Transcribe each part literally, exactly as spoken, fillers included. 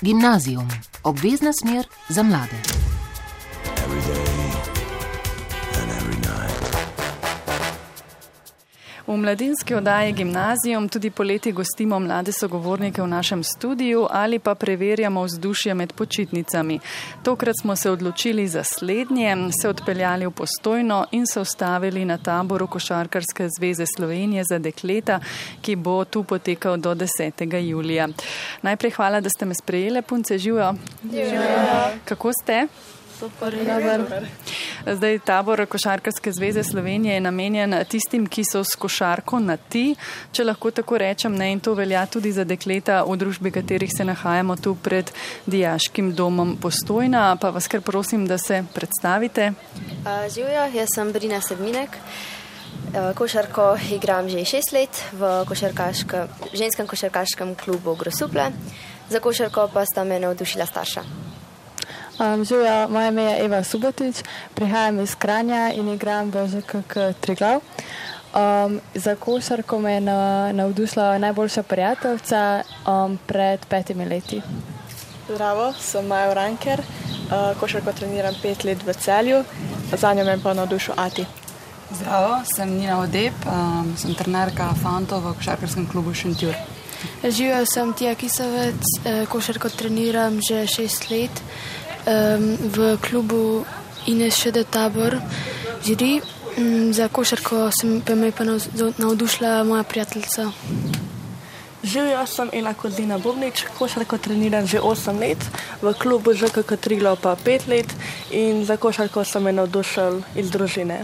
Gimnazijum, obvezna smer za mlade. V mladinski oddaji Gimnazijum tudi poleti gostimo mlade sogovornike v našem studiu ali pa preverjamo vzdušje med počitnicami. Tokrat smo se odločili za slednje, se odpeljali v Postojno in se ustavili na taboru Košarkarske zveze Slovenije za dekleta, ki bo tu potekal do desetega julija. Najprej hvala, da ste me sprejele, punce, živijo. Ja. Kako ste? Super, dober. Zdaj, tabor Košarkarske zveze Slovenije je namenjen tistim, ki so s košarko na ti, če lahko tako rečem, ne, in to velja tudi za dekleta, v družbi katerih se nahajamo tu pred dijaškim domom Postojna. Pa vas kar prosim, da se predstavite. Uh, Živijo, jaz sem Brina Sedminek. Uh, košarko igram že šest let v košarkaškem, ženskem košarkaškem klubu Grosuple. Za košarko pa sta me navdušila starša. Um, Živjo, moje ime je Eva Subotič, prihajam iz Kranja in igram v Ž K K Triglav. Um, za košarko me je navdušila najboljša prijateljica um, pred petimi leti. Zdravo, sem Maja Ranker, uh, košarko treniram pet let v Celju, za njo me pa navdušil Ati. Zdravo, sem Nina Odep, um, sem trenerka fantov v košarkarskem klubu Šentjur. Živijo, sem Tija Kisovec, košarko treniram že šest let. Um, v klubu Ines Šede Tabor žiri. Um, za košarko sem pa me pa navdušila moja prijateljica. Živijo, sem Ela Kozina Bubnič, košarko treniram že osem let, v klubu Ž K K Triglav pa pet let in za košarko sem me navdušil iz družine.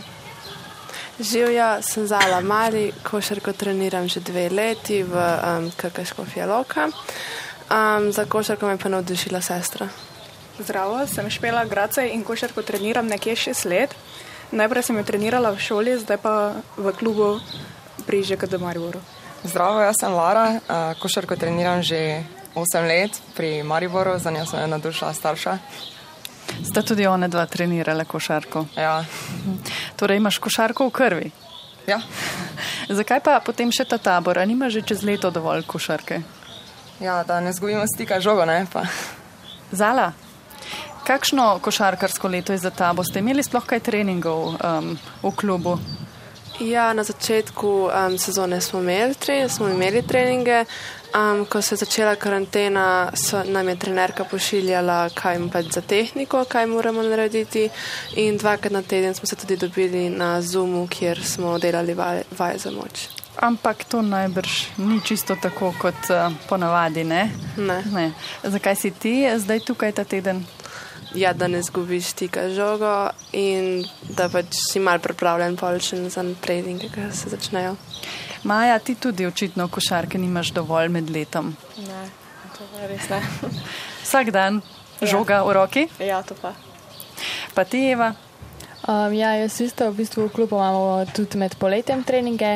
Živjo, sem Zala Mari, košarko treniram že dve leti v um, K K Škofja Loka. Um, za košarko me pa navdušila sestra. Zdravo, sem Špela Gracej in košarko treniram nekje šest let. Najprej sem jo trenirala v šoli, zdaj pa v klubu pri Ž K D Mariboru. Zdravo, jaz sem Lara, košarko treniram že osem let pri Mariboru, za njo sem jo navdušila starša. Sta tudi one dva trenirale košarko? Ja. Torej imaš košarko v krvi? Ja. Zakaj pa potem še ta tabor? A nima že čez leto dovolj košarke? Ja, da ne zgubimo stika žogo, ne pa. Zala? Kakšno košarkarsko leto je za ta? Boste imeli sploh kaj treningov um, v klubu? Ja, na začetku um, sezone smo imeli, tre, smo imeli treninge. Um, ko se je začela karantena, so, nam je trenerka pošiljala kaj pač za tehniko, kaj moramo narediti. In dvakrat na teden smo se tudi dobili na Zoomu, kjer smo delali vaje, vaje za moč. Ampak to najbrž ni čisto tako kot uh, ponavadi, ne? Ne. Ne. Zakaj si ti zdaj tukaj ta teden? Ja, da ne zgubiš stika žogo in da pač si mal pripravljen polčen za treninge, ki se začnejo. Maja, ti tudi očitno košarke nimaš dovolj med letom. Ne, to je res ne. Vsak dan žoga ja. v roki? Ja, to pa. Pa ti, Eva? Um, ja, jaz isto, v bistvu v klubu imamo tudi med poletjem treninge,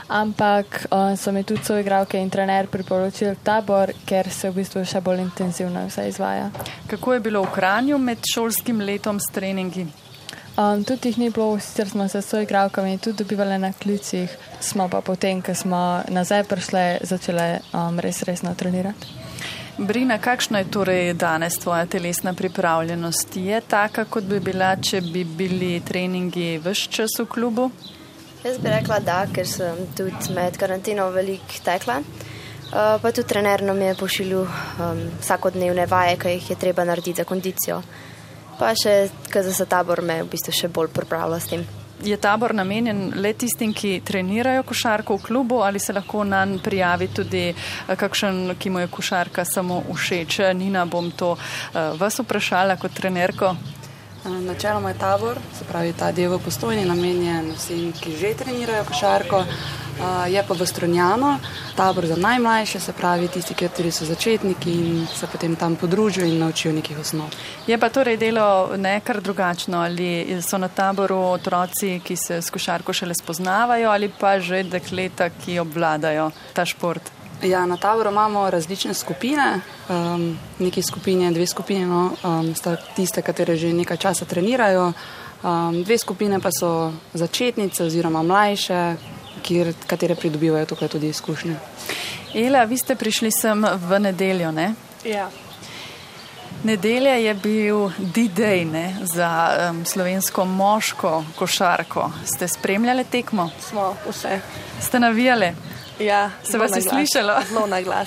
ampak um, so mi tudi soigralke in trener priporočili tabor, ker se v bistvu še bolj intenzivno vse izvaja. Kako je bilo v Kranju med šolskim letom s treningi? Um, tudi jih ni bilo, sicer smo se s soigralkami tudi dobivali na klicih, smo pa potem, ko smo nazaj prišle, začele um, res resno trenirati. Brina, kakšna je torej danes tvoja telesna pripravljenost? Je taka, kot bi bila, če bi bili treningi ves čas v klubu? Jaz bi rekla da, ker sem tudi med karanteno veliko tekla. Uh, pa tudi trener nam je pošiljal um, vsakodnevne vaje, ki jih je treba narediti za kondicijo. Pa še, ker za tabor me v bistvu še bolj pripravila s tem. Je tabor namenjen le tistim, ki trenirajo košarko v klubu, ali se lahko nanj prijavi tudi kakšen, ki mu je košarka samo všeč? Nina, bom to uh, vas vprašala kot trenerko. Načeloma je tabor, se pravi ta del v Postojni, namenjen vsem, ki že trenirajo košarko. Uh, je pa v Strunjanu tabor za najmlajše, se pravi tisti, kateri so začetniki in se potem tam podružijo in naučijo nekih osnov. Je pa torej delo ne kar drugačno, ali so na taboru otroci, ki se s košarko šele spoznavajo, ali pa že dekleta, ki obvladajo ta šport? Ja, na taboru imamo različne skupine, um, nekaj skupine, dve skupine, no, um, sta tiste, katere že nekaj časa trenirajo, um, dve skupine pa so začetnice oziroma mlajše, kjer, katere pridobivajo tukaj tudi izkušnje. Ela, vi ste prišli sem v nedeljo, ne? Ja. Nedelja je bil D-Day ne, za um, slovensko moško košarko. Ste spremljali tekmo? Smo vse. Ste navijali? Ja, se vas je slišalo? Zelo na glas.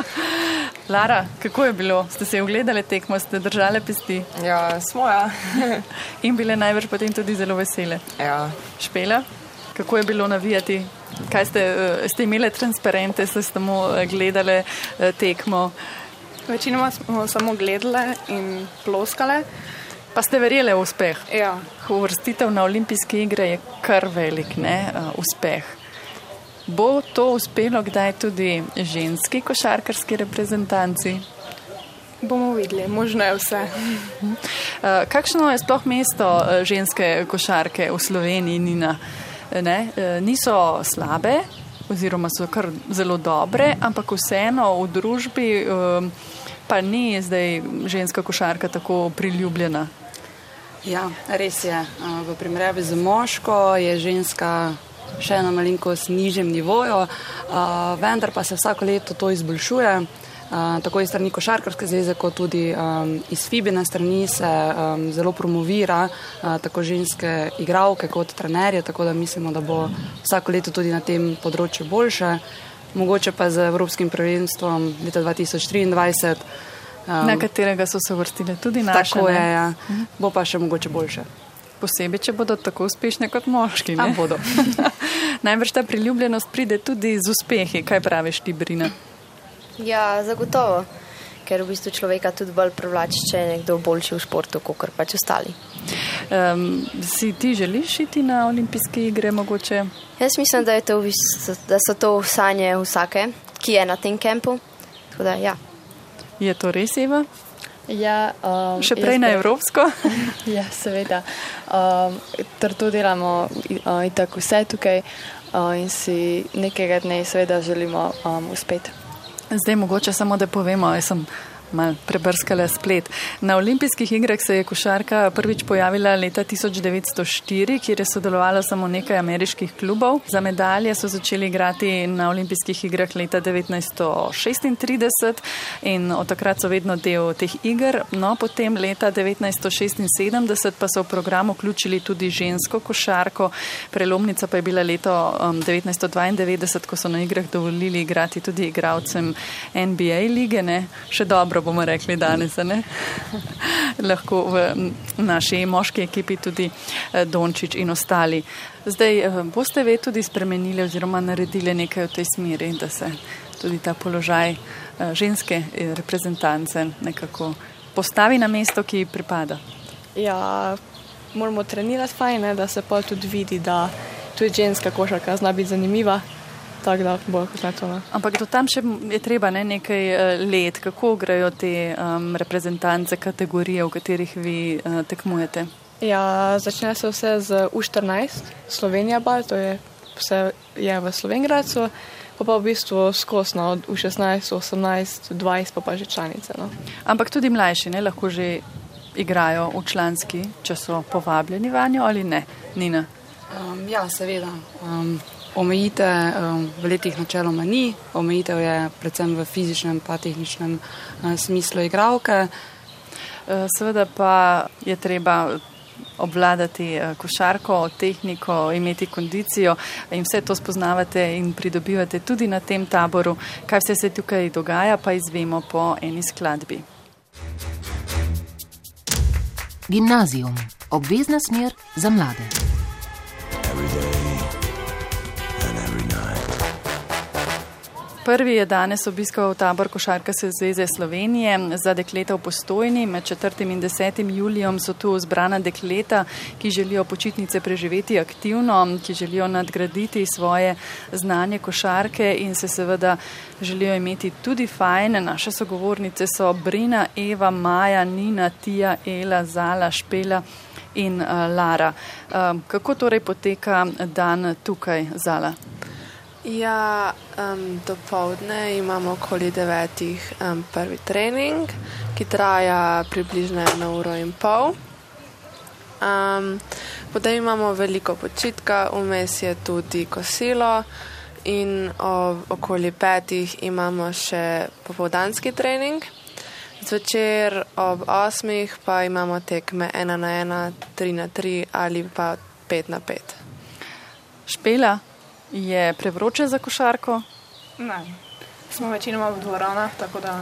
Lara, kako je bilo? Ste se ogledali tekmo, ste držali pesti? Ja, smo, ja. In bile največ potem tudi zelo vesele. Ja. Špela, kako je bilo navijati? Kaj ste, ste imeli transparente, ste samo gledali tekmo? Večinoma smo samo gledali in ploskali. Pa ste verjeli v uspeh? Ja. Uvrstitev na olimpijske igre je kar velik ne, uspeh. Bo to uspelo kdaj tudi ženski košarkarski reprezentanci? Bomo videli, možno je vse. Kakšno je sploh mesto ženske košarke v Sloveniji, Nina? Ne? Niso slabe, oziroma so kar zelo dobre, ampak vseeno v družbi pa ni zdaj ženska košarka tako priljubljena. Ja, res je. V primerjavi z moško je ženska še na malenkost nižjem nivoju, vendar pa se vsako leto to izboljšuje. Tako iz strani košarkarske zveze, kot tudi iz FIBA strani se zelo promovira tako ženske igralke kot trenerje, tako da mislimo, da bo vsako leto tudi na tem področju boljše. Mogoče pa z Evropskim prvenstvom leta dva tisoč triindvajset. Na katerega so se vrstile tudi naše. Tako je, ja. Bo pa še mogoče boljše. Posebej, če bodo tako uspešne kot moški. Ne? A bodo. Najbrž ta priljubljenost pride tudi z uspehi. Kaj praviš ti, Brina? Ja, zagotovo. Ker v bistvu človeka tudi bolj privlači, če je nekdo boljši v športu, kot pač ostali. Um, si ti želiš iti na olimpijske igre mogoče? Jaz mislim, da, je to, da so to sanje vsake, ki je na tem kampu. Tako da, ja. Je to res, Eva? Ja, um, še prej na evropsko? Ja, seveda. Um, trdo delamo uh, in tako vse tukaj uh, in si nekega dne seveda želimo um, uspeti. Zdaj mogoče samo, da povemo, jaz sem malo prebrskala splet. Na olimpijskih igrah se je košarka prvič pojavila leta tisoč devetsto štiri, kjer je sodelovalo samo nekaj ameriških klubov. Za medalje so začeli igrati na olimpijskih igrah leta devetnajststo šestintrideset in od takrat so vedno del teh iger. No, potem leta devetnajststo šestinsedemdeset pa so v program vključili tudi žensko košarko. Prelomnica pa je bila leto um, devetnajststo dvaindevetdeset, ko so na igrah dovolili igrati tudi igralcem N B A lige, ne? Še dobro bomo rekli danes, ne? Lahko v naši moški ekipi tudi Dončić in ostali. Zdaj, boste ve tudi spremenili oziroma naredili nekaj v tej smeri, da se tudi ta položaj ženske reprezentance nekako postavi na mesto, ki ji pripada? Ja, moramo trenirati fajn, ne, da se pa tudi vidi, da tudi ženska košarka zna biti zanimiva. Tako da bo to, ne. Ampak do tam še je treba ne, nekaj let. Kako grejo te um, reprezentance, kategorije, v katerih vi uh, tekmujete? Ja, začne se vse z U štirinajst, Slovenija pa, to je vse je v Slovenjgradcu, pa pa v bistvu skosno od U šestnajst, osemnajst, dvajset pa pa že članice. No. Ampak tudi mlajši ne, lahko že igrajo v članski, če so povabljeni vanjo ali ne, Nina? Um, ja, seveda. Um, Omejite um, v letih načeloma ni, omejitev je predvsem v fizičnem pa tehničnem uh, smislu igralke. Uh, seveda pa je treba obvladati uh, košarko, tehniko, imeti kondicijo in vse to spoznavate in pridobivate tudi na tem taboru. Kaj vse se tukaj dogaja, pa izvemo po eni skladbi. Gimnazijum. Obvezna smer za mlade. Prvi je danes obiskal tabor Košarkarske zveze Slovenije za dekleta v Postojni. Med četrtim in desetim julijem so tu zbrana dekleta, ki želijo počitnice preživeti aktivno, ki želijo nadgraditi svoje znanje košarke in se seveda želijo imeti tudi fajn. Naše sogovornice so Brina, Eva, Maja, Nina, Tija, Ela, Zala, Špela in uh, Lara. Uh, kako torej poteka dan tukaj, Zala? Ja, um, dopoldne imamo okoli devetih um, prvi trening, ki traja približno eno uro in pol. Um, potem imamo veliko počitka, vmes je tudi kosilo in ob okoli petih imamo še popoldanski trening. Zvečer ob osmih pa imamo tekme ena na ena, tri na tri ali pa pet na pet. Špela, je prevroče za košarko? Ne, smo večinoma v dvoranah, tako da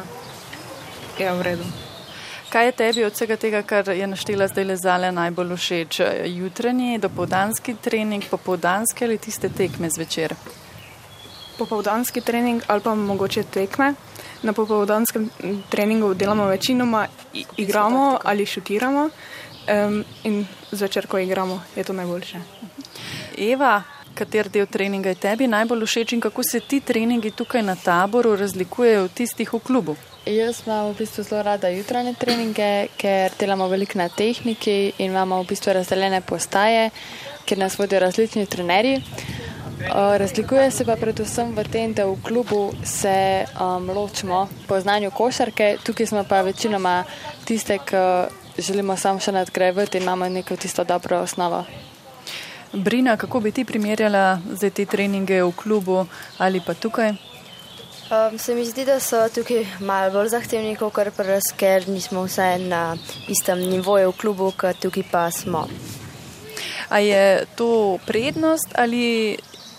je v redu. Kaj je tebi od vsega tega, kar je naštela zdaj le Zale, najbolj všeč? Jutranji, dopoldanski trening, popoldanski ali tiste tekme zvečer? Popoldanski trening ali pa mogoče tekme. Na popoldanskem treningu delamo večinoma, igramo ali šutiramo um, in zvečer, ko igramo, je to najboljše. Eva, kater del treninga je tebi najbolj všeč in kako se ti treningi tukaj na Taboru razlikujejo od tistih v klubu? Jaz imam v bistvu zelo rada jutranje treninge, ker delamo veliko na tehniki in imamo v bistvu razdeljene postaje, kjer nas vodijo različni trenerji. Razlikuje se pa predvsem v tem, da v klubu se um, ločimo po znanju košarke, tukaj smo pa večinoma tiste, ki želimo samo še nadgrajevati in imamo neko tisto dobro osnovo. Brina, kako bi ti primerjala zdaj te treninge v klubu ali pa tukaj? Um, se mi zdi, da so tukaj malo bolj zahtevni, kot pri nas, ker nismo vse na istem nivoju v klubu, kot tukaj pa smo. A je to prednost ali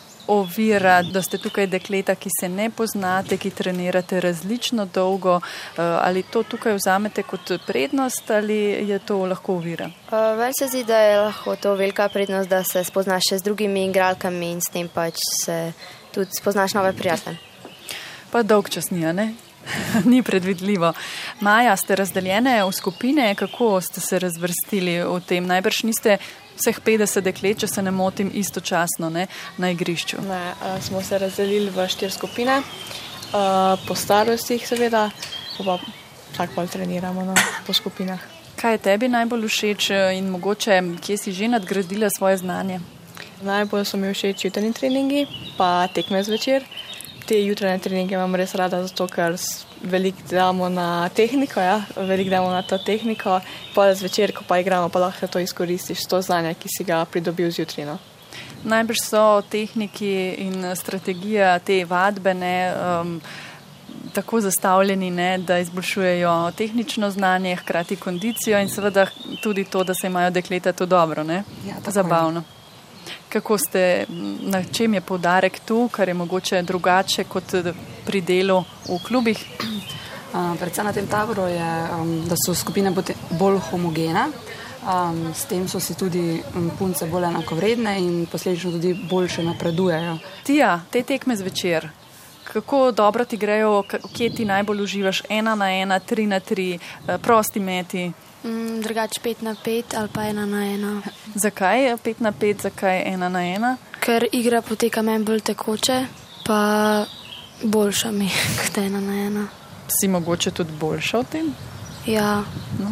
ovira, da ste tukaj dekleta, ki se ne poznate, ki trenirate različno dolgo, ali to tukaj vzamete kot prednost ali je to lahko ovira? Uh, Meni se zdi, da je lahko to velika prednost, da se spoznaš še z drugimi igralkami in s tem pač se tudi spoznaš nove prijatelje. Pa dolg čas ni, ne? Ni predvidljivo. Maja, ste razdeljene v skupine, kako ste se razvrstili v tem? Najbrž niste vseh petdeset deklet, če se ne motim, istočasno, ne, na igrišču. Ne, uh, smo se razdelili v štiri skupine, uh, po starostih seveda, pa vsak pol treniramo no, po skupinah. Kaj je tebi najbolj všeč in mogoče, kje si že nadgradila svoje znanje? Najbolj so mi všeč jutranji treningi, pa tekme zvečer. Te jutranje treninge imam res rada, zato ker veliko damo na tehniko, ja? veliko damo na to tehniko, pa zvečer, ko pa igramo, pa lahko to izkoristiš, to znanje, ki si ga pridobil zjutraj. No? Najbrž so tehniki in strategija te vadbene um, tako zastavljeni, ne, da izboljšujejo tehnično znanje, hkrati kondicijo in seveda tudi to, da se imajo dekleta to dobro, ne? Ja, zabavno. Kako ste, na čem je poudarek tu, kar je mogoče drugače kot pri delu v klubih? Uh, predvsem na tem Taboru je, um, da so skupine bolj homogene, um, s tem so si tudi um, punce bolj enakovredne in posledično tudi boljše napredujejo. Tija, te tekme zvečer, kako dobro ti grejo, kje ti najbolj uživaš, ena na ena, tri na tri, prosti meti? Mm, drugače pet na pet ali pa ena na ena. Zakaj pet na pet, zakaj ena na ena? Ker igra poteka meni bolj tekoče, pa boljša mi kot ena na ena. Si mogoče tudi boljša v tem? Ja. No.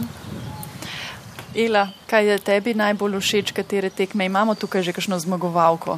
Ela, kaj je tebi najbolj všeč, katere tekme? Imamo tukaj že kakšno zmagovalko?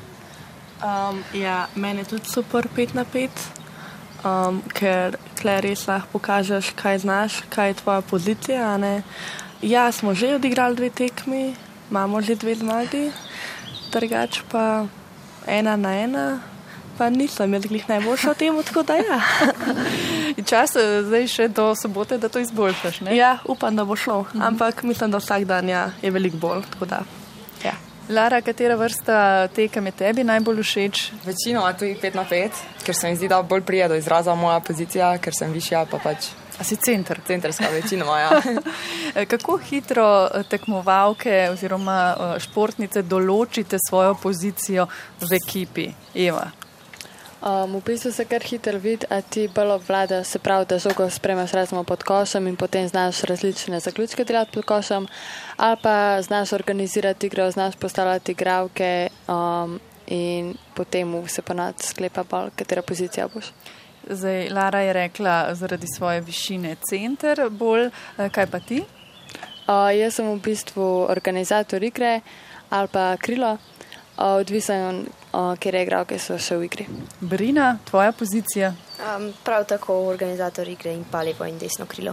Um, ja, meni je tudi super pet na pet. Um, ker tle res lahko pokažeš, kaj znaš, kaj je tvoja pozicija. Ne? Ja, smo že odigrali dve tekmi, imamo že dve zmagi, drugač pa ena na ena, pa nisem jaz glih najboljša v tem, tako da ja. Čas zdaj še do sobote, da to izboljšaš, ne? Ja, upam, da bo šlo, mhm. ampak mislim, da vsak dan ja, je veliko bolj, tako da ja. Lara, katera vrsta tekem je tebi najbolj všeč? Večinoma tudi pet na pet, ker se mi zdi, da bolj prije do izraza moja pozicija, ker sem višja, pa pač... A si center? Centerska, večinoma, ja. Kako hitro tekmovalke oziroma športnice določite svojo pozicijo v ekipi? Eva? Um, v bistvu se kar hitro vidi, a ti bolj obvlada, se pravi, da žogo spremaš razmo pod košem in potem znaš različne zaključke delati pod košem, ali pa znaš organizirati igro, znaš postavljati igralke um, in potem se ponad sklepa bolj, katera pozicija boš. Zdaj, Lara je rekla zaradi svoje višine center bolj, kaj pa ti? Uh, jaz sem v bistvu organizator igre ali pa krilo, uh, odvisen kjer igralke so še v igri. Brina, tvoja pozicija? Um, prav tako organizator igre in pa levo in desno krilo.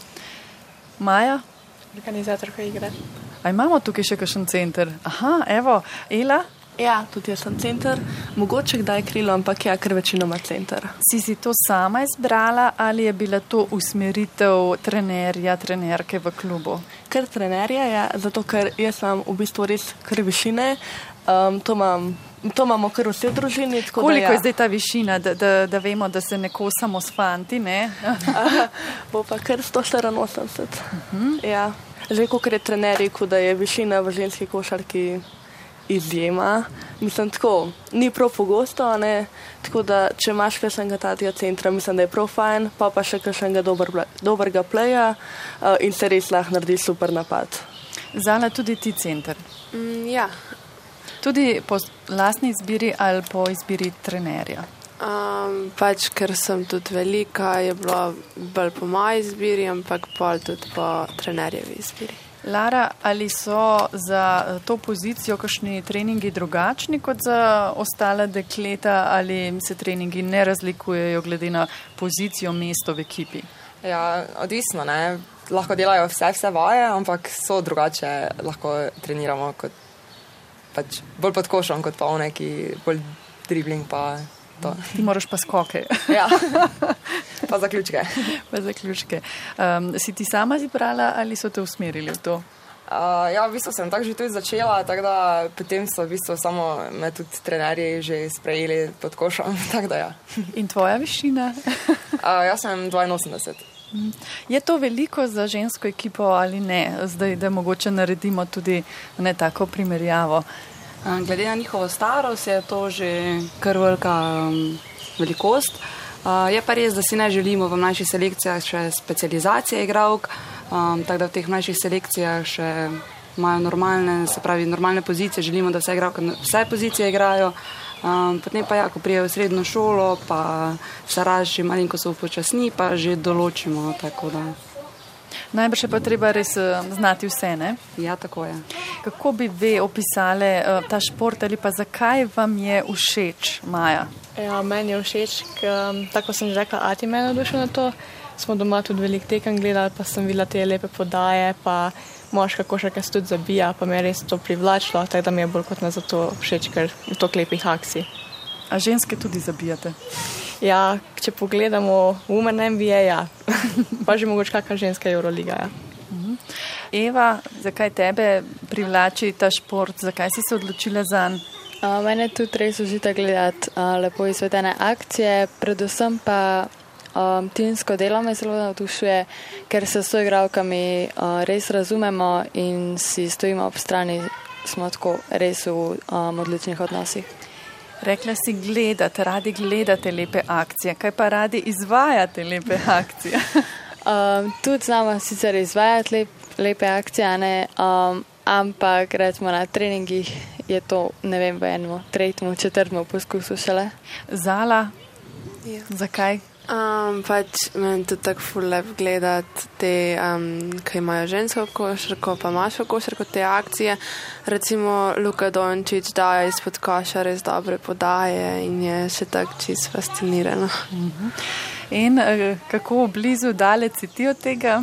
Maja? Organizatorka igre. A imamo tukaj še kakšen center? Aha, evo, Ela? Ja, tudi jaz sem center, mogoče kdaj krilo, ampak ja, ker večinoma center. Si si to sama izbrala ali je bila to usmeritev trenerja, trenerke v klubu? Ker trenerja, ja, zato ker jaz sem v bistvu res kar višine, um, to, mam, to imamo kar vse v družini. Koliko da, ja. je zdaj ta višina, da, da, da vemo, da se ne kosamo s fanti, ne? Bo pa kar sto štiriinosemdeset. Uh-huh. Ja. Že kolikor je trener rekel, da je višina v ženski košarki izjema. Mislim, tako, ni prav pogosto, ne? Tako da, če imaš kakšnega tatija centra, mislim, da je prav fajn, pa pa še kakšnega dober, dobrega playa uh, in se res lahko naredi super napad. Zala, tudi ti center? Mm, ja. Tudi po lastni izbiri ali po izbiri trenerja? Um, pač, ker sem tudi velika, je bilo bolj po moji izbiri, ampak pol tudi po trenerjevi izbiri. Lara, ali so za to pozicijo kakšni treningi drugačni kot za ostale dekleta ali se treningi ne razlikujejo glede na pozicijo, mesto v ekipi? Ja, odvisno, ne. Lahko delajo vse, vse vaje, ampak so drugače, lahko treniramo kot pač bolj pod košom, kot pa one, ki bolj dribling pa to. Ti moraš pa skoke. Ja, pa zaključke. Pa zaključke. Um, si ti sama izbrala ali so te usmerili v to? Uh, ja, v bistvu sem tako že tudi začela, tako da potem so v bistvu samo me tudi trenerji že sprejeli pod košom, tako da ja. In tvoja višina? uh, jaz sem dvainosemdeset. Je to veliko za žensko ekipo ali ne? Zdaj, da mogoče naredimo tudi ne tako primerjavo. Glede na njihovo starost je to že kar velika um, velikost. Uh, je pa res, da si ne želimo v mlajših selekcijah še specializacije igralk, um, tako da v teh mlajših selekcijah še imajo normalne, se pravi normalne pozicije, želimo, da vse igralke vse pozicije igrajo. Um, potem pa ja, ko prijejo v srednjo šolo, pa se raži malinko se upočasni, pa že določimo, tako da. Najbrž je pa treba res uh, znati vse, ne? Ja, tako je. Kako bi ve opisale uh, ta šport ali pa zakaj vam je všeč, Maja? Ja, meni je všeč, ker, tako sem že rekla, ati me navdušil na to. Smo doma tudi veliko tekem gledali, pa sem videla te lepe podaje, pa moška košarka se tudi zabija, pa me je res to privlačilo, tako da mi je bolj kot ne zato všeč, ker je to lepih akcij. A ženske tudi zabijate? Ja, če pogledamo Women N B A, ja. Pa že mogoče kakšna ženska Euroliga, ja. Eva, zakaj tebe privlači ta šport, zakaj si se odločila zanj? Uh, mene tudi res užita gledati uh, lepo izvedene akcije, predvsem pa um, timsko delo me zelo navdušuje, ker se s soigralkami uh, res razumemo in si stojimo ob strani, smo tako res v um, odličnih odnosih. Rekla si gledate, radi gledate lepe akcije, kaj pa radi izvajate lepe akcije? um, tudi znamo sicer izvajati lep, lepe akcije, ne, um, ampak recimo na treningih je to, ne vem, v enem, tretjemu, četrtemu poskusu šele. Zala, ja. Zakaj? Um, pač meni tudi tako ful lep gledati te, um, ki imajo žensko košarko, pa maško košarko, te akcije. Recimo Luka Dončić daje izpod koša res dobre podaje in je še tako čisto fascinirano. Uh-huh. In uh, kako blizu daleč si ti od tega?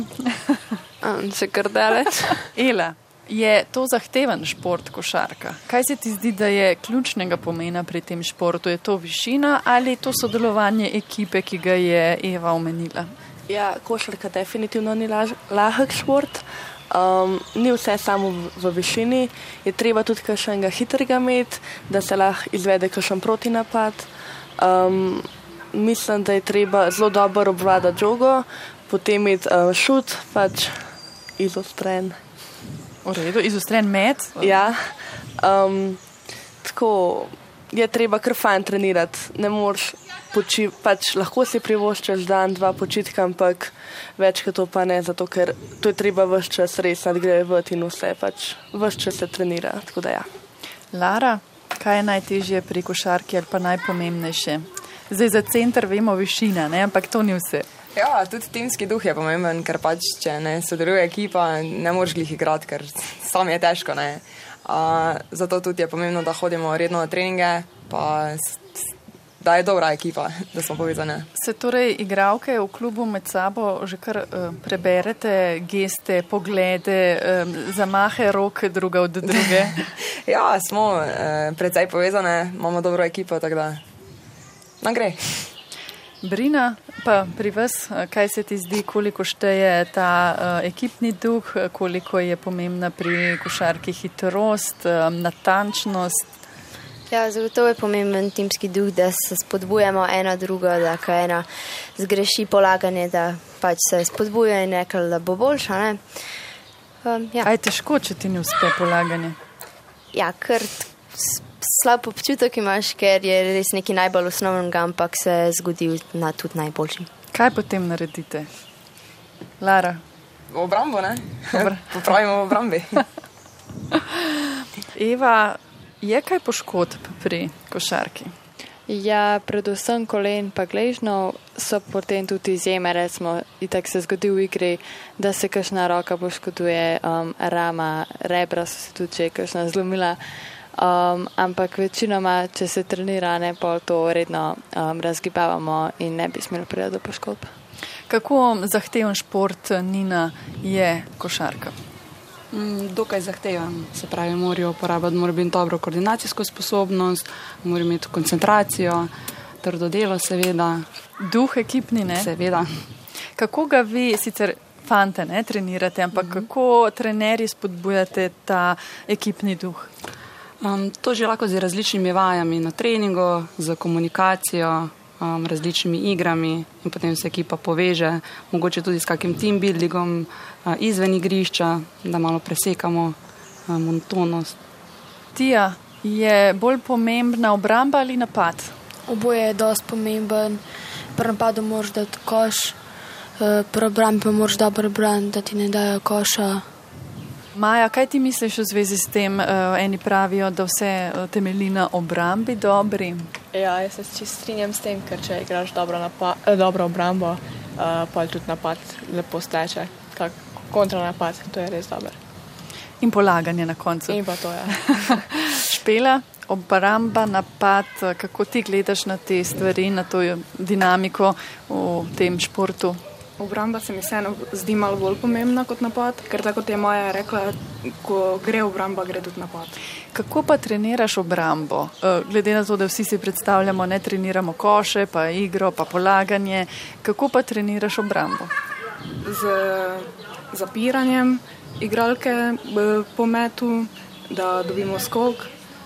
um, še kar daleč. Ela, je to zahteven šport košarka? Kaj se ti zdi, da je ključnega pomena pri tem športu? Je to višina ali je to sodelovanje ekipe, ki ga je Eva omenila? Ja, košarka definitivno ni laž, lahek šport. Um, ni vse samo v, v višini. Je treba tudi kakšnega hitrega imeti, da se lahko izvede kakšen protinapad. Um, mislim, da je treba zelo dobro obvladati žogo, potem imeti uh, šut, pač izostren. V redu, izostren met? Ja, um, tako je treba kar fajn trenirati. Ne moreš počiti, pač lahko si privoščaš dan, dva počitka, ampak večkrat to pa ne, zato ker to je treba ves čas res nadgrajevati in vse, pač ves čas se trenira, tako da ja. Lara, kaj je najtežje pri košarki ali pa najpomembnejše? Zdaj za center vemo višina, ne, ampak to ni vse. Ja, tudi timski duh je pomemben, ker pač, če ne sodeluje ekipa, ne moreš glih igrati, ker sam je težko, ne. A, zato tudi je pomembno, da hodimo redno na treninge, pa da je dobra ekipa, da smo povezane. Se torej igralke v klubu med sabo že kar uh, preberete geste, poglede, um, zamahe roke druga od druge? Ja, smo uh, precej povezane, imamo dobro ekipo, tako da nam gre. Brina, pa pri vas, kaj se ti zdi, koliko šteje ta uh, ekipni duh, koliko je pomembna pri košarki hitrost, um, natančnost? Ja, zagotovo je pomemben timski duh, da se spodbujamo ena druga, da ko ena zgreši polaganje, da pač se spodbuja in nekaj, da bo boljša. Ne? Um, ja. Kaj je težko, če ti ne uspe polaganje? Ja, ker slab občutek imaš, ker je res neki najbolj osnovnega, ampak se zgodi na tudi najboljši. Kaj potem naredite? Lara? V obrambo, ne? Popravimo v obrambi. Eva, je kaj poškodb pri košarki? Ja, predvsem kolen pa gležnov so potem tudi izjeme, recimo, itak se zgodi v igri, da se kakšna roka poškoduje, um, rama, rebra so se tudi že kakšna zlomila, um, ampak večinoma, če se trenira, ne, pol to redno um, razgibavamo in ne bi smelo priti do poškodb. Kako zahteven šport, Nina, je košarka? Dokaj zahteven, se pravi, morajo uporabljati, mora biti dobro koordinacijsko sposobnost, mora imeti koncentracijo, trdo delo, seveda. Duh ekipni, ne? Seveda. Kako ga vi, sicer fante, ne, trenirate, ampak mm-hmm. kako trenerji spodbujate ta ekipni duh? Um, to že lahko z različnimi vajami na treningu, z komunikacijo, um, različnimi igrami in potem se ekipa poveže, mogoče tudi s kakim team buildingom, izven igrišča, da malo presekamo monotonost. Tija, je bolj pomembna obramba ali napad? Oboje je dosti pomemben. Pri napadu moraš dati koš, pri obrambi pa moraš dobro braniti, da ti ne dajo koša. Maja, kaj ti misliš v zvezi s tem? Eni pravijo, da vse temelji na obrambi dobri. Ja, jaz se čisto strinjam s tem, ker če igraš dobro, napad, dobro obrambo, pa tudi napad lepo steče. Kak kontranapad, to je res dober. In polaganje na koncu. In pa to, ja. Špela, obramba, napad, kako ti gledaš na te stvari, na to dinamiko v tem športu? Obramba se mi vseeno zdi malo bolj pomembna kot napad, ker tako kot je Maja rekla, ko gre obramba, gre tudi napad. Kako pa treniraš obrambo? Glede na to, da vsi si predstavljamo, ne treniramo koše, pa igro, pa polaganje. Kako pa treniraš obrambo? Z zapiranjem igralke po metu, da dobimo skok,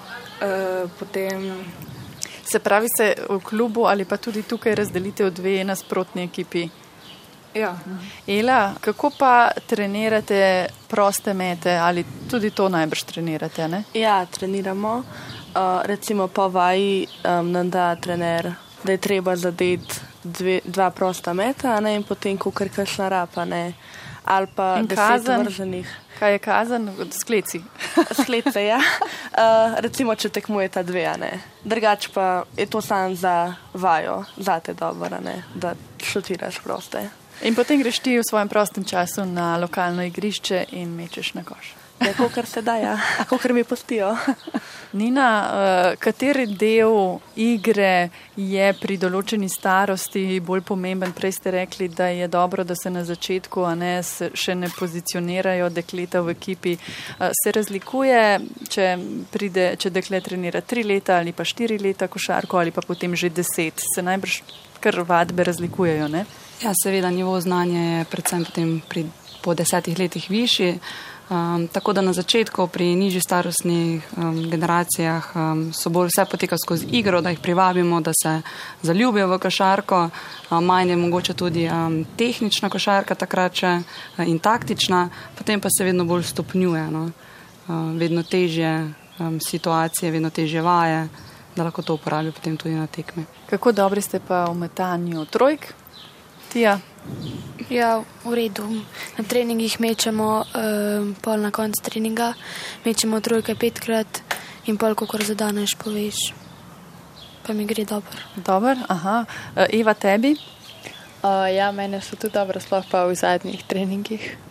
potem... Se pravi, se v klubu ali pa tudi tukaj razdelite v dve nasprotni ekipi? Ja. Ela, kako pa trenirate proste mete ali tudi to najbrž trenirate, ne? Ja, treniramo. Uh, recimo po vaji um, nam da trener, da je treba zadeti dve, dva prosta meta, ne, in potem kukar kakšna rapa, ne, ali pa deset vrženih. Kaj je kazen? Skleci. Sklece, ja. Uh, recimo, če tekmujeta dve, ne. Drugač pa je to sam za vajo, za te dobro, ne, da šutiraš proste. In potem greš ti v svojem prostem času na lokalno igrišče in mečeš na koš. Ja, kakor se da, ja. Kakor mi pustijo. Nina, uh, kateri del igre je pri določeni starosti bolj pomemben? Prej ste rekli, da je dobro, da se na začetku a ne, se še ne pozicionirajo dekleta v ekipi. Uh, se razlikuje, če, pride, če dekle trenira tri leta ali pa štiri leta košarko ali pa potem že deset. Se najbrž kar vadbe razlikujejo, ne? Ja, seveda, nivo znanja je predvsem potem pri, po desetih letih višji. Um, tako da na začetku pri nižjih starostnih um, generacijah um, so bolj vse poteka skozi igro, da jih privabimo, da se zaljubijo v košarko. Um, manj je mogoče tudi um, tehnična košarka takrat še uh, in taktična, potem pa se vedno bolj stopnjuje. No? Uh, vedno težje um, situacije, vedno težje vaje, da lahko to uporabijo potem tudi na tekmi. Kako dobri ste pa v metanju trojk? Tija? Ja, v redu. Na treningih mečemo uh, pol na konc treninga, mečemo trojke petkrat in pol, kakor zadaneš, poveš. Pa mi gre dobro. Dobar, aha. Eva, tebi? Uh, ja, mene so tudi dobro, sploh pa v zadnjih treningih.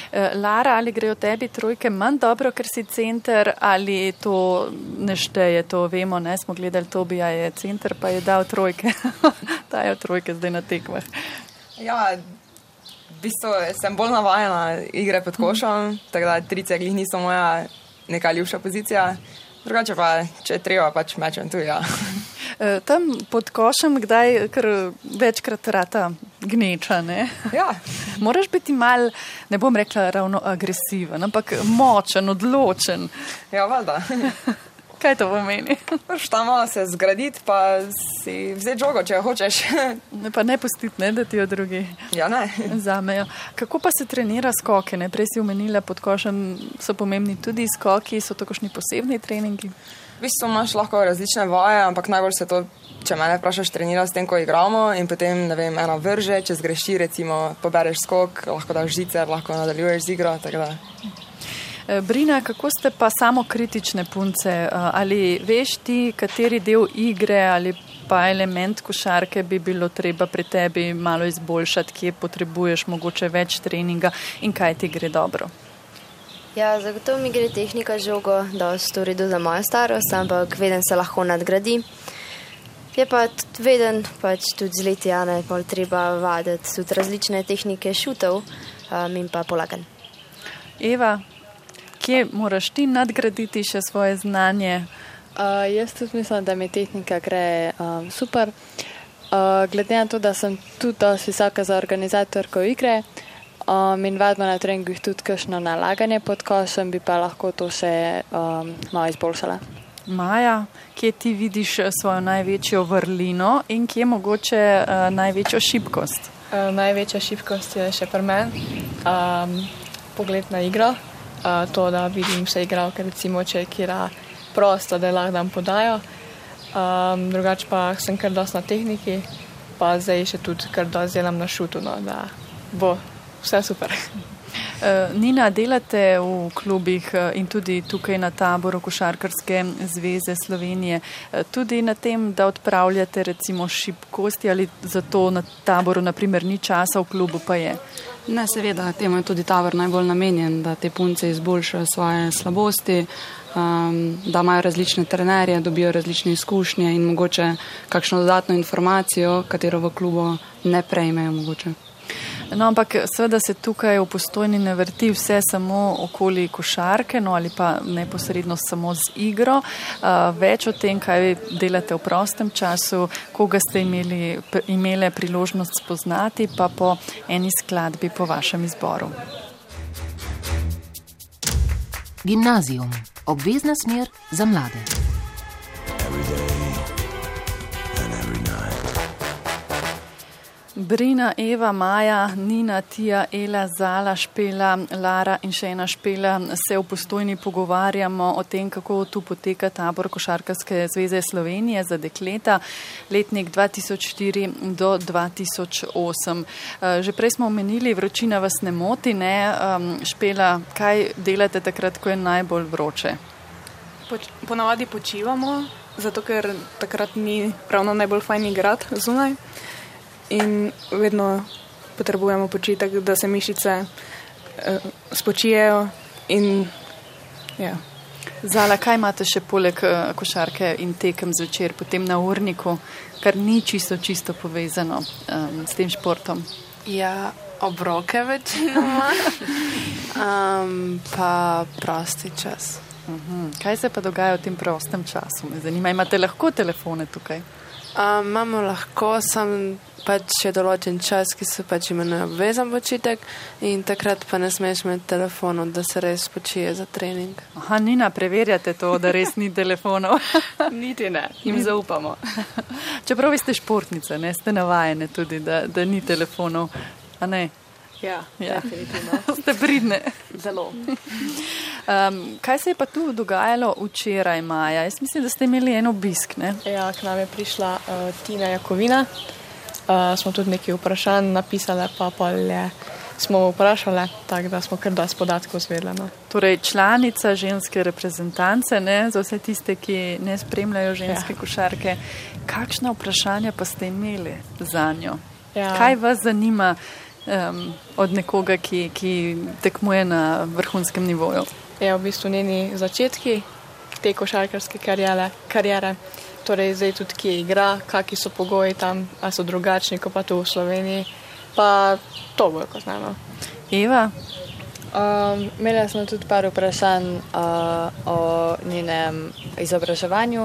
Lara, ali grejo tebi trojke manj dobro, ker si center, ali to ne šteje, to vemo, ne, smo gledali, Tobija je center, pa je dal trojke, dajo trojke zdaj na tekmah. Ja, v bistvu sem bolj navajena igre pod košom, tako da trice glih niso moja neka ljubša pozicija, drugače pa, če je treba, pač mečem tu, ja. Tam pod košem kdaj kar večkrat rata gneča, ne? Ja. Moraš biti mal, ne bom rekla ravno agresiven, ampak močen, odločen. Ja, valjda. Kaj to pomeni? Moraš tam malo se zgraditi, pa si vzeti žogo, če jo hočeš. Ne, pa ne pustiti, ne, da ti jo drugi ja, ne. Zamejo. Kako pa se trenira skoke? Ne? Prej si omenila, pod košem so pomembni tudi skoki, so to kakšni posebni treningi? V bistvu imaš lahko različne vaje, ampak najbolj se to, če mene vprašaš, trenira s tem, ko igramo in potem, ne vem, ena vrže, če zgreši, recimo, pobereš skok, lahko daš žicer, lahko nadaljuješ z igro, tako da. Brina, kako ste pa samo kritične punce? Ali veš ti, kateri del igre ali pa element košarke bi bilo treba pri tebi malo izboljšati, kje potrebuješ mogoče več treninga in kaj ti gre dobro? Ja, zagotovo mi gre tehnika žogo, dosti v redu za mojo starost, ampak veden se lahko nadgradi. Je pa veden, pač tudi z leti, ja, ne, pol treba vaditi tudi različne tehnike šutov um, in pa polagan. Eva, kje moraš ti nadgraditi še svoje znanje? Uh, jaz tudi mislim, da mi tehnika gre um, super. Uh, glede na to, da sem tudi dosti visoka za organizatorko igre, Um, in vadimo na treningih tudi kakšno nalaganje pod košem, bi pa lahko to še um, malo izboljšala. Maja, kje ti vidiš svojo največjo vrlino in kje mogoče uh, največjo šibkost? Uh, največja šibkost je še pri meni um, pogled na igro, uh, to, da vidim vse igralke, recimo, če je kjera prosto, da lahko dam podajo. Um, drugače pa sem kar dosti na tehniki, pa zdaj še tudi kar dosti delam na šutu, no, da bo vse super. Uh, Nina, delate v klubih uh, in tudi tukaj na taboru Košarkarske zveze Slovenije uh, tudi na tem, da odpravljate recimo šibkosti ali zato na taboru naprimer ni časa, v klubu pa je? Ne, seveda, temu je tudi tabor najbolj namenjen, da te punce izboljšajo svoje slabosti, um, da imajo različne trenerje, dobijo različne izkušnje in mogoče kakšno dodatno informacijo, katero v klubu ne prejmejo mogoče. No, ampak seveda se tukaj v Postojni ne vrti vse samo okoli košarke, no ali pa neposredno samo z igro. Uh, več o tem, kaj delate v prostem času, koga ste imeli, imele priložnost spoznati, pa po eni skladbi po vašem izboru. Gimnazijum. Obvezna smer za mlade. Brina, Eva, Maja, Nina, Tija, Ela, Zala, Špela, Lara in še ena Špela se v Postojni pogovarjamo o tem, kako tu poteka tabor Košarkarske zveze Slovenije za dekleta letnik dva tisoč štiri do dva tisoč osem. Že prej smo omenili, vročina vas ne moti, ne? Špela, kaj delate takrat, ko je najbolj vroče? Poč- ponavadi počivamo, zato ker takrat ni ravno najbolj fajn igrati zunaj. In vedno potrebujemo počitek, da se mišice eh, spočijejo in ja. Zala, kaj imate še poleg uh, košarke in tekem zvečer, potem na urniku, kar ni čisto, čisto povezano um, s tem športom? Ja, obroke večinoma, um, pa prosti čas. Uh-huh. Kaj se pa dogaja v tem prostem času? Me zanima, imate lahko telefone tukaj? Um, imamo lahko, sem pač še določen čas, ki se pač imenuje obvezen počitek in takrat pa ne smeš imeti telefonov, da se res počije za trening. Aha, Nina, preverjate to, da res ni telefonov? Niti ne, jim zaupamo. Čeprav vi ste športnice, ne, ste navajene tudi, da, da ni telefonov, a ne? Ja, ja. definitivno. Ste pridne. Zelo. Um, kaj se je pa tu dogajalo včeraj, Maja? Jaz mislim, da ste imeli en obisk, ne? Ja, k nam je prišla uh, Tina Jakovina. Uh, smo tudi nekaj vprašanj napisali, pa polje smo vprašali, tako da smo kar dosti podatkov zvedli. No. Torej, članica ženske reprezentance, ne, za vse tiste, ki ne spremljajo ženske ja. košarke. Kakšna vprašanja pa ste imeli za njo? Ja. Kaj vas zanima? um, od nekoga, ki, ki tekmuje na vrhunskem nivoju? Ja, v bistvu njeni začetki te košarkarske karijere, karijere. Torej zdaj tudi, kje igra, kakšni so pogoji tam, ali so drugačni, kot pa tu v Sloveniji. Pa to bolj kot znamo. Eva? Um, imela smo tudi par vprašanj uh, o njenem izobraževanju,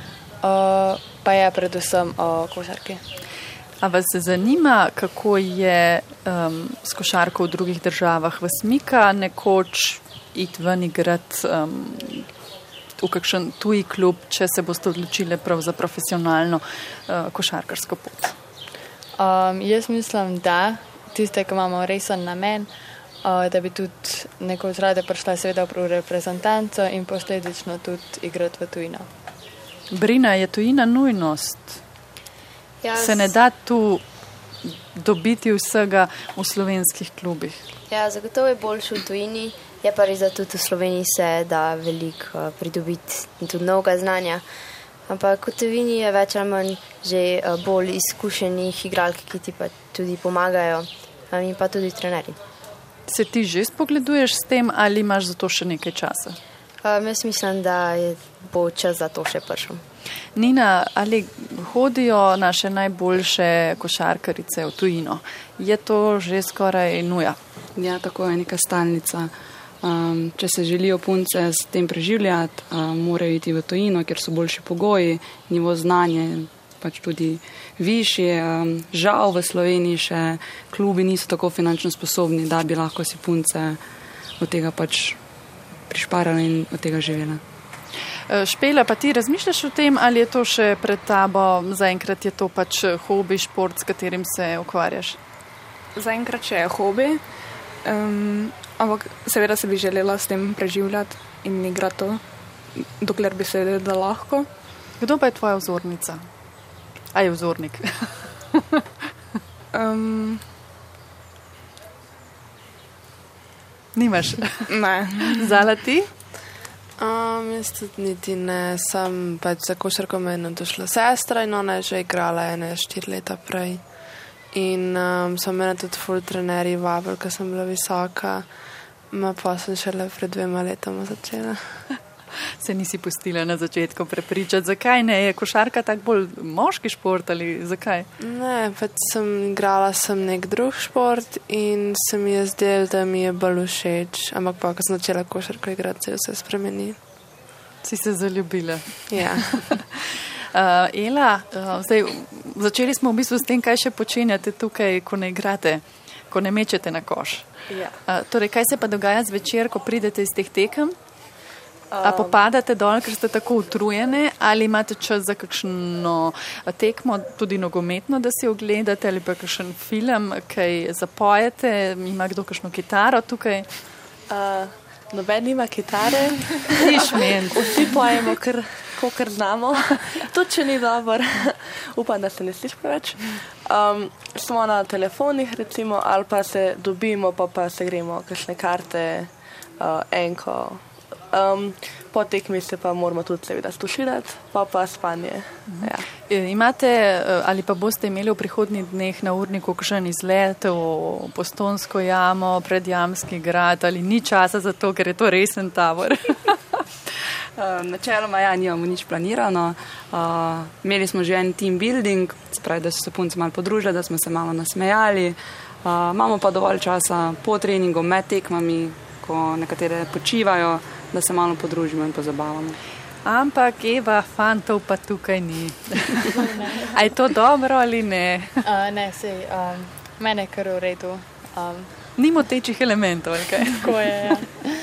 uh, pa je predvsem o košarki. A vas zanima, kako je um, s košarko v drugih državah? Vas mika nekoč iti ven igrati um, v kakšen tuji klub, če se boste odločili prav za profesionalno uh, košarkarsko pot? Um, jaz mislim, da tiste, ki imamo resen namen, uh, da bi tudi nekoč rade prišla seveda v reprezentanco in posledično tudi igrati v tujino. Brina, je tujina nujnost? Ja, se ne da tu dobiti vsega v slovenskih klubih? Ja, zagotovo je boljše v tujini, je pa res, da tudi v Sloveniji se da veliko uh, pridobiti in tudi novega znanja. Ampak v tujini je več ali manj že uh, bolj izkušenih igralk, ki ti pa tudi pomagajo um, in pa tudi trenerji. Se ti že spogleduješ s tem ali imaš za to še nekaj časa? Um, jaz mislim, da je bo čas za to še prišel. Nina, ali hodijo naše najboljše košarkarice v tujino? Je to že skoraj nuja? Ja, tako je neka stalnica. Um, če se želijo punce s tem preživljati, um, morajo iti v tujino, ker so boljši pogoji, nivo znanje pač tudi višje. Um, žal v Sloveniji še klubi niso tako finančno sposobni, da bi lahko si punce od tega pač prišparali in od tega živela. Špela, pa ti razmišljaš o tem, ali je to še pred tabo, zaenkrat je to pač hobi, šport, s katerim se ukvarjaš? Zaenkrat še je hobi, um, ampak seveda se bi želela s tem preživljati in igrati to, dokler bi se da lahko. Kdo pa je tvoja vzornica? A je vzornik? um, Nimaš? Ne. Zala ti? Um, jaz tudi niti ne, sem pač za košarko meni došla sestra in ona je že igrala ene štiri leta prej. In um, so mene tudi ful trenerji vabili, ko sem bila visoka, ma pa sem šele pred dvema letoma začela. Se nisi pustila na začetku prepričati, zakaj ne? Je košarka tak bolj moški šport ali zakaj? Ne, pač sem igrala sem nek drug šport in se mi je zdel, da mi je bolj všeč, ampak pa, ko sem začela košarko igrati, se je vse spremeni. Si se zaljubila? Ja. uh, Ela, uh, zdaj, začeli smo v bistvu s tem, kaj še počenjate tukaj, ko ne igrate, ko ne mečete na koš. Ja. Uh, torej, kaj se pa dogaja zvečer, ko pridete iz teh tekem? A popadate dol, ker ste tako utrujene, ali imate čas za kakšno tekmo, tudi nogometno, da si ogledate, ali pa kakšen film, kaj zapojete, ima kdo kakšno kitaro tukaj? Uh, noben ima kitare. Niš men. Vsi pojemo, kar znamo. Tudi, če ni dobro. Upam, da se ne sliš preveč. Um, smo na telefonih, recimo, ali pa se dobimo, pa pa se gremo kakšne karte, uh, enko. Um, po tekmi se pa moramo tudi seveda stuširati, pa pa spanje. Ja. Imate ali pa boste imeli v prihodnjih dneh na urniku kakšen izlet v Postojnsko jamo, Predjamski grad, ali ni časa za to, ker je to resen tabor? Načeloma ja, nimamo nič planirano. Uh, imeli smo že en team building, spravi, da so se punci malo podružili, da smo se malo nasmejali. Uh, imamo pa dovolj časa po treningu, med tekmami, ko nekatere počivajo, da se malo podružimo in pozabavamo. Ampak Eva, fantov pa tukaj ni. A je to dobro ali ne? Uh, ne, sej, um, mene kar v redu. Um, ni motečih elementov, ali kaj? Tako je, ja.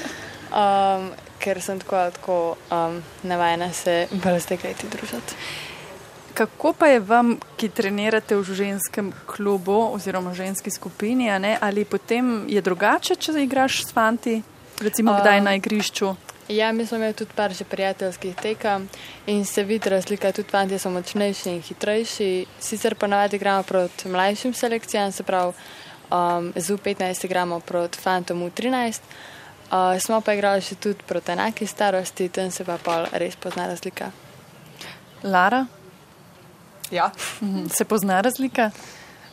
Um, ker sem tako, tako um, navajena se bolj stekleti družati. Kako pa je vam, ki trenirate v ženskem klubu oziroma v ženski skupini, a ne? Ali potem je drugače, če igraš s fanti? Recimo, kdaj na igrišču? Ja, mi smo imeli tudi par že prijateljskih tekem in se vidi razlika, tudi fanti so močnejši in hitrejši. Sicer pa navadi igramo proti mlajšim selekcijam, se pravi um, z U petnajst igramo proti fantom U trinajst. Uh, smo pa igrali še tudi proti enaki starosti, tam se pa pol res pozna razlika. Lara? Ja. Se pozna razlika?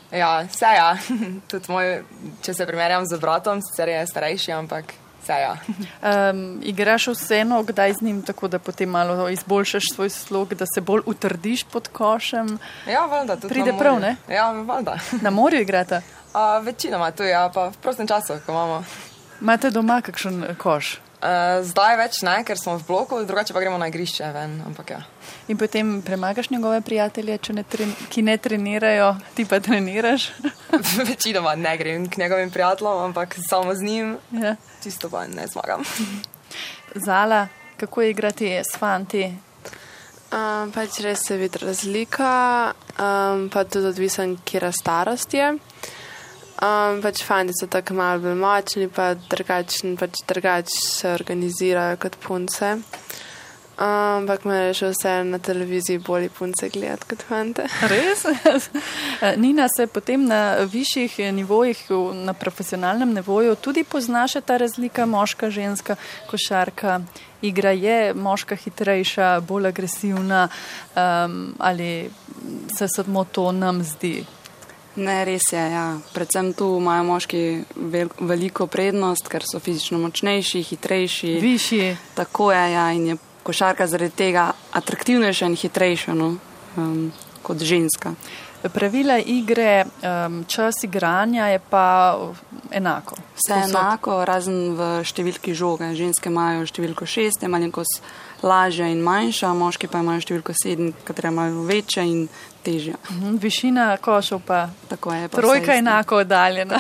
Ja, vse ja. Tudi moj, če se primerjam z bratom, sicer je starejši, ampak vse ja. Um, igraš vseeno, kdaj z njim, tako da potem malo izboljšaš svoj slog, da se bolj utrdiš pod košem? Ja, valjda. Tudi pride prav, ne? Ja, valjda. Na morju igrata? Uh, večinoma tu, ja, pa v prostem času, ko imamo. Imate doma kakšen koš? Uh, zdaj več ne, ker smo v bloku, drugače pa gremo na igrišče ven, ampak ja. In potem premagaš njegove prijatelje, če ne tren, ki ne trenirajo, ti pa treniraš? Večinoma ne grem k njegovim prijateljem, ampak samo z njim, ja. Čisto pa ne zmagam. Zala, kako je igrati s fanti? Um, pač res se vidi razlika, um, pa tudi odvisen, kjera starost je. Um, pač fanti so tako malo bolj močni, pa drugačni, pač drugač se organizirajo kot punce. Ampak um, me je še vse na televiziji bolj punce gledati kot fante. Res? Nina, se potem na višjih nivojih, na profesionalnem nivoju tudi poznaša ta razlika moška, ženska, košarka? Igra je moška hitrejša, bolj agresivna um, ali se samo to nam zdi? Ne, res je, ja. Predvsem tu imajo moški vel, veliko prednost, ker so fizično močnejši, hitrejši. Višji. Tako je, ja, in je košarka zaradi tega atraktivnejša in hitrejša, no, um, kot ženska. Pravila igre, um, čas igranja je pa enako. Vse Posod. enako, razen v številki žoge. Ženske imajo številko šest, je malenkost lažja in manjša, moški pa imajo številko sedem, katere imajo večja in težja. Mhm, višina košov pa, Tako je, pa trojka enako oddaljena.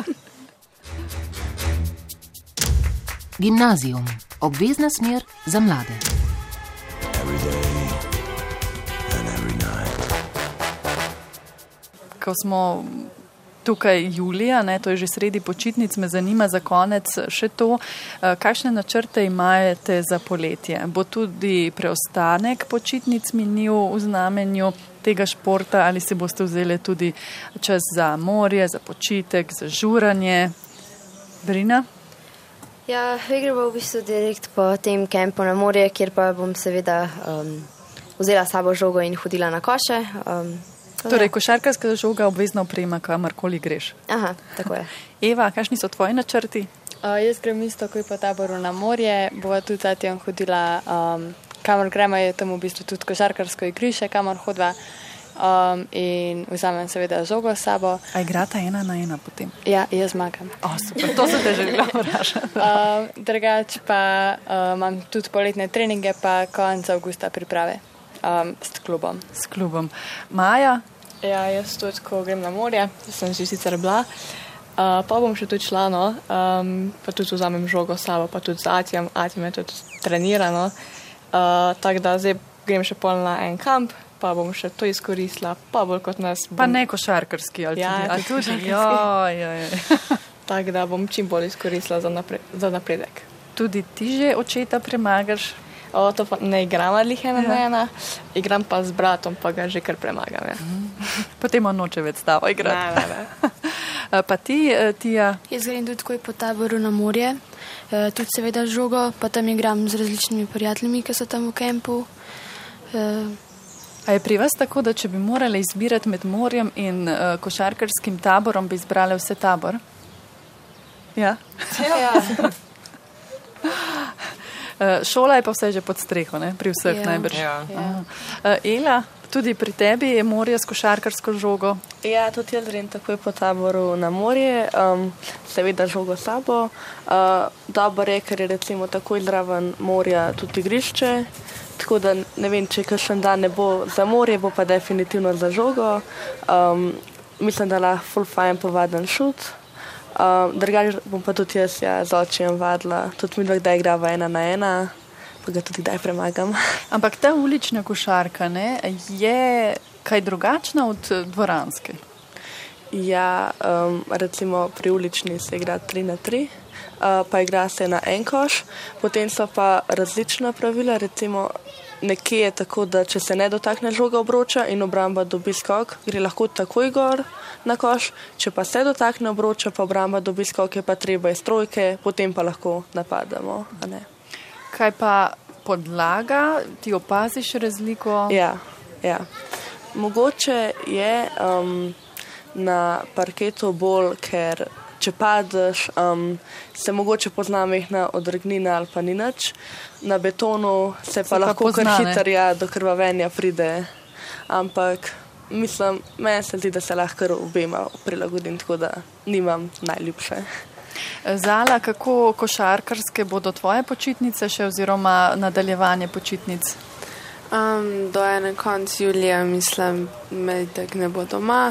Gimnazijum. Obvezna smer za mlade. Ko smo tukaj julija, ne, to je že sredi počitnic, me zanima za konec še to, kakšne načrte imate za poletje? Bo tudi preostanek počitnic minil v znamenju tega športa ali se boste vzeli tudi čas za morje, za počitek, za žuranje? Brina? Ja, gremo v bistvu direkt po tem kempu na morje, kjer pa bom seveda um, vzela sabo žogo in hodila na koše. Um, Torej, košarkarska žoga obvezna oprema, kamorkoli greš. Aha, tako je. Eva, kakšni so tvoji načrti? Uh, jaz grem isto, ko je po taboru na morje, bova tudi tatjem hodila, um, kamor gremo je tam v bistvu tudi košarkarsko igrišče, kamor hodva um, in vzamem seveda žogo s sabo. A igrata ena na ena potem? Ja, jaz zmagam. O, super, to se te želela vprašati. um, drugač pa uh, imam tudi poletne treninge, pa konec avgusta priprave um, s klubom. S klubom. Maja? Ja, jaz tudi, ko grem na morje, sem že sicer bila, uh, pa bom še tudi šla, no, um, pa tudi vzamem žogo s sabo, pa tudi z Atjem, Atjem je tudi trenirano, uh, tako da zdaj grem še pol na en kamp, pa bom še to izkoristila, pa bolj kot nas. Bom... Pa ne košarkarski, ali ja, tudi? Ali tudi? Joj, joj, joj. Tako da bom čim bolj izkoristila za, napre za napredek. Tudi ti že očeta premagaš? O, to pa ne igram ali ena na ena, igram pa z bratom, pa ga že kar premagam. Ja. Potem on noče več stava igrati. Ne, ne, ne. Pa ti, Tija? Jaz grem tudi takoj po taboru na morje, tudi seveda žogo, pa tam igram z različnimi prijateljami, ki so tam v kempu. A je pri vas tako, da če bi morali izbirati med morjem in uh, košarkarskim taborom, bi izbrali vse tabor? Ja? Ja. Uh, šola je pa vse že pod streho, ne? Pri vseh ja. najbrž. Ja. Ja. Uh, Ela, tudi pri tebi je morje s košarkarsko žogo? Ja, tudi jaz grem takoj po taboru na morje, um, seveda žogo s sabo. Uh, dobro je, ker je recimo takoj zraven morja tudi igrišče, tako da ne vem, če kakšen dan ne bo za morje, bo pa definitivno za žogo. Um, mislim, da lahko ful fajn povaden šut. Uh, Drugač bom pa tudi jaz ja, z očijem vadila, tudi mi kdaj igrava ena na ena, pa ga tudi kdaj premagam. Ampak ta ulična košarka, ne, je kaj drugačna od dvoranske? Ja, um, recimo pri ulični se igra tri na tri, uh, pa igra se na en koš, potem so pa različna pravila, recimo nekje je tako, da če se ne dotakne žoga obroča in obramba dobi skok, gre lahko takoj gor na koš, če pa se dotakne obroča, pa obramba dobi skok, je pa treba iz trojke, potem pa lahko napademo. A ne. Kaj pa podlaga? Ti opaziš razliko? Ja, ja. Mogoče je, um, na parketu bolj, ker če padeš, um, se mogoče pozna mehna odrgnina ali pa ni nič. Na betonu se pa Se pa lahko pozna, kar ne? hitro ja, do krvavenja pride. Ampak mislim, meni se zdi, da se lahko kar obema prilagodim, tako da nimam najljubše. Zala, kako košarkarske bodo tvoje počitnice še oziroma nadaljevanje počitnic? Um, do ene konc julija, mislim, medtek ne bo doma.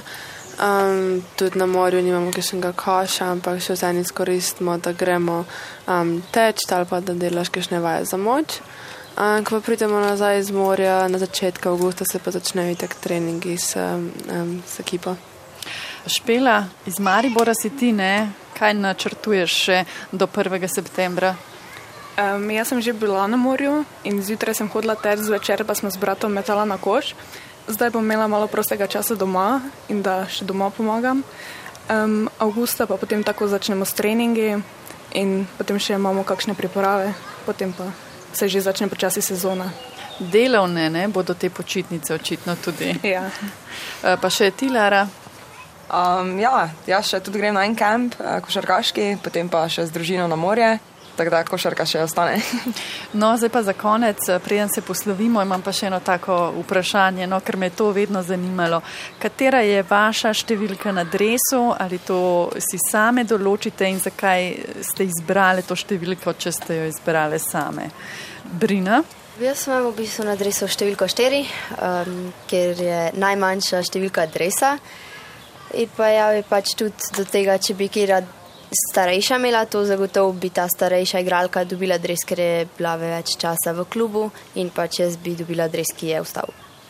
Um, tudi na morju nimamo kakšnega koša, ampak še vse izkoristimo, da gremo um, teč ali pa da delaš kakšne vaje za moč. Um, ko pa pridemo nazaj iz morja, na začetku avgusta se pa začnejo itak treningi s, um, s ekipo. Špela, iz Maribora si ti, ne? Kaj načrtuješ še do prvega septembra? Um, jaz sem že bila na morju in zjutraj sem hodila teč, zvečer pa smo s bratom metala na koš. Zdaj bom imela malo prostega časa doma in da še doma pomagam. Um, avgusta pa potem tako začnemo s treningi in potem še imamo kakšne priprave, potem pa se že začne počasi sezona. Delovne, ne? Bodo te počitnice očitno tudi. Ja. Pa še ti, Lara? Um, ja, jaz še tudi grem na en kamp, košarkaški, potem pa še z družino na morje. Tako da košarka še ostane. No, zdaj pa za konec, preden se poslovimo, imam pa še eno tako vprašanje, no, ker me je to vedno zanimalo. Katera je vaša številka na dresu, ali to si same določite in zakaj ste izbrali to številko, če ste jo izbrali same? Brina? Jaz imam v bistvu na dresu številko štiri, um, ker je najmanjša številka dresa. In pa ja, je pač tudi do tega, če bi kjera starejša imela, to zagotovo bi ta starejša igralka dobila dres, ker je bila več časa v klubu in pač jaz bi dobila dres, ki je ostal.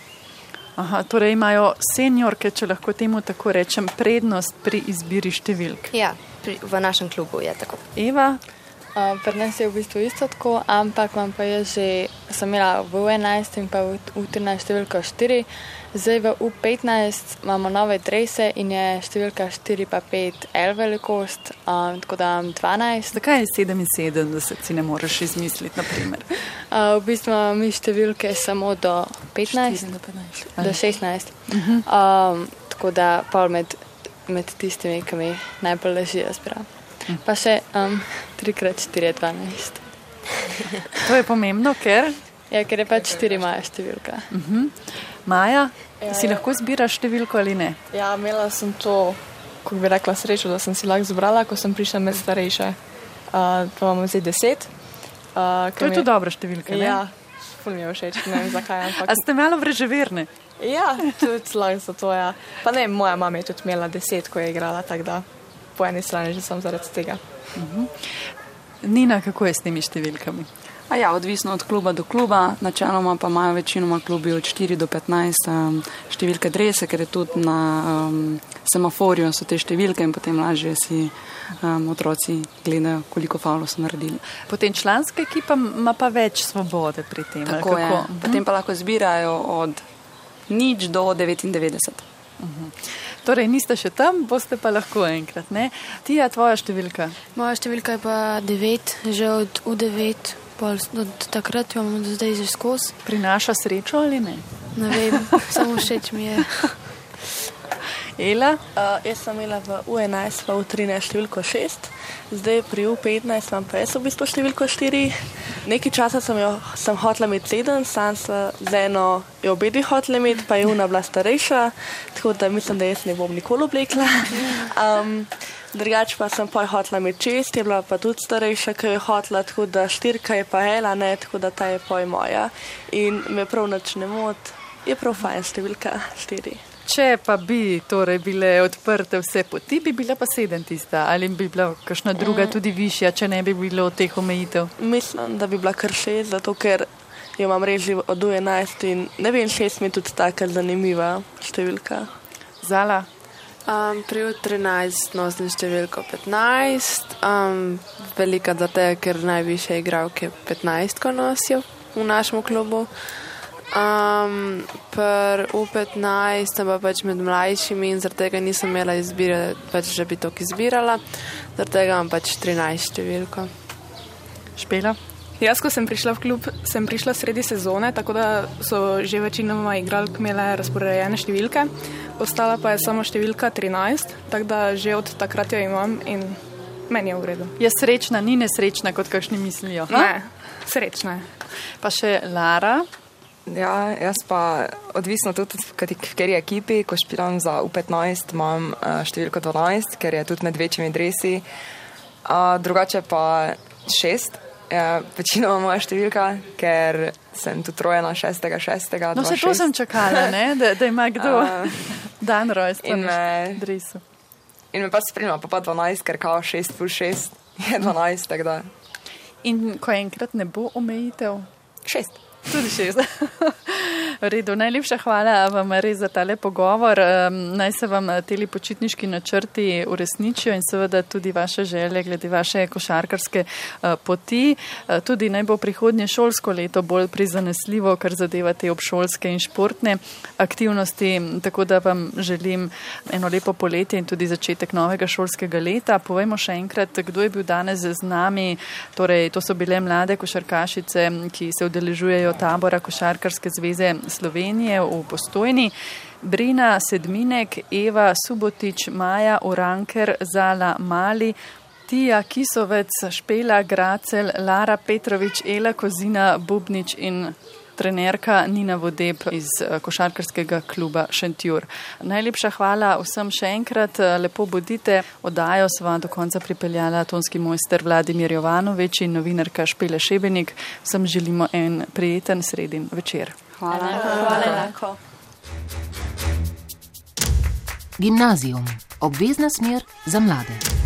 Aha, torej imajo seniorke, če lahko temu tako rečem, prednost pri izbiri številk. Ja, pri, v našem klubu je tako. Eva? Uh, pri nas je v bistvu isto tako, ampak imam pa jaz že, sem imela v U enajst in pa v U trinajst številko štiri. Zdaj v U petnajst imamo nove drese in je številka štiri pa pet L velikost, um, tako da imam dvanajst. Zakaj je sedeminsedemdeset, si ne moreš izmisliti, na primer? Uh, v bistvu imamo mi številke samo do petnajst, do šestnajst. Uh-huh. Um, tako da pol med, med tistimi, ki mi najbolj ležijo zbira. Uh. Pa še um, tri krat štiri je dvanajst. To je pomembno, ker? Ja, ker je pač štiri moja številka. Uh-huh. Maja, Ja, si ja. lahko zbiraš številko ali ne? Ja, imela sem to, kako bi rekla, srečo, da sem si lahko zbrala, ko sem prišla med starejše. Uh, to imamo zdaj deset. Uh, To je tudi dobra številka, ne? Ja, ful mi je všeč, ne vem zakaj. Ampak... A ste malo vreževerne? Ja, tudi lahko za to, ja. Pa ne, moja mama je tudi imela deset, ko je igrala, tako da po eni strani že sem zaradi tega. Uh-huh. Nina, kako je s temi številkami? A ja, odvisno od kluba do kluba, načeloma pa imajo večinoma klubi od štiri do petnajst um, številke drese, ker je tudi na um, semaforju so te številke in potem lažje si um, otroci gledajo, koliko faulov so naredili. Potem članska ekipa ima pa več svobode pri tem. Tako je. Kako? Potem pa lahko zbirajo od nič do devetindevetdeset. Uh-huh. Torej, niste še tam, boste pa lahko enkrat, ne? Tija, tvoja številka? Moja številka je pa devet, že od U devet. Od takrat imamo do zdaj že skozi. Prinaša srečo ali ne? Ne vem, samo všeč mi je. Ela? Uh, jaz sem imela v U enajst pa U trinajst številko šest, zdaj pri U petnajst imam pa jaz v bistvu številko štiri. Nekaj časa sem, jo, sem hotela imeti sedem, sam se z eno je obedvi hotela imeti, pa je una bila starejša, tako da mislim, da jaz ne bom nikoli oblekla. Um, Drugač pa sem pa hotela imeti šest, je bila pa tudi starejša, ki je hotela, tako da štirka je pa ela, ne, tako da ta je pa moja. In me prav nič ne moti, je prav fajn številka štiri. Če pa bi torej bile odprte vse poti, bi bila pa sedem tista, ali bi bila kakšna druga tudi višja, če ne bi bilo teh omejitev? Mislim, da bi bila kar šest, zato ker jo imam res že od U enajst in ne vem, šest mi je tudi taka zanimiva številka. Zala? Um, pri U trinajst nosim številko petnajst, um, velika zato, ker najviše igralke petnajst, ko nosijo v našem klubu. Um, per U petnajst sem pa pač med mlajšimi in zaradi tega nisem imela izbire, pač že bi to izbirala, zaradi tega imam pač trinajst številko. Špela? Jaz, ko sem prišla v klub, sem prišla sredi sezone, tako da so že večinoma igralke imele razporejene številke. Ostala pa je samo številka trinajst, tako da že od takrat jo imam in meni je v redu. Je srečna, ni nesrečna, kot kakšni mislijo? Ha? Ne, srečna je. Pa še Lara? Ja, jaz pa odvisno tudi v kateri ekipi, ko špilam za U petnajst, imam uh, številko dvanajst, ker je tudi med večjimi dresi. Uh, drugače pa šest. Ja, večinoma moja številka, ker sem tudi rojena šestega šestega. No, se to sem čakala, ne? Da, da ima kdo uh, dan rojstva in na dresu. In me pa spremlja, pa pa dvanajst, ker kao šest plus šest je dvanajst, tako da. In ko enkrat ne bo omejitev? Šest. Tudi šest. V redu, najlepša hvala vam res za tale pogovor. Naj se vam teli počitniški načrti uresničijo in seveda tudi vaše želje glede vaše košarkarske poti. Tudi naj bo prihodnje šolsko leto bolj prizanesljivo, kar zadeva te obšolske in športne aktivnosti. Tako da vam želim eno lepo poletje in tudi začetek novega šolskega leta. Povejmo še enkrat, kdo je bil danes z nami. Torej, to so bile mlade košarkašice, ki se udeležujejo tabora Košarkarske zveze Slovenije v Postojni. Brina Sedminek, Eva Subotič, Maja Uranker, Zala Mali, Tija Kisovec, Špela Gracel, Lara Petrovič, Ela Kozina Bubnič in trenerka Nina Vodeb iz košarkarskega kluba Šentjur. Najlepša hvala vsem še enkrat, lepo bodite. Oddajo sva do konca pripeljala tonski mojster Vladimir Jovanovič in novinarka Špela Šebenik. Vsem želimo en prijeten sredin večer. Hvala. Hvala enako. Gimnazijum. Obvezna smer za mlade.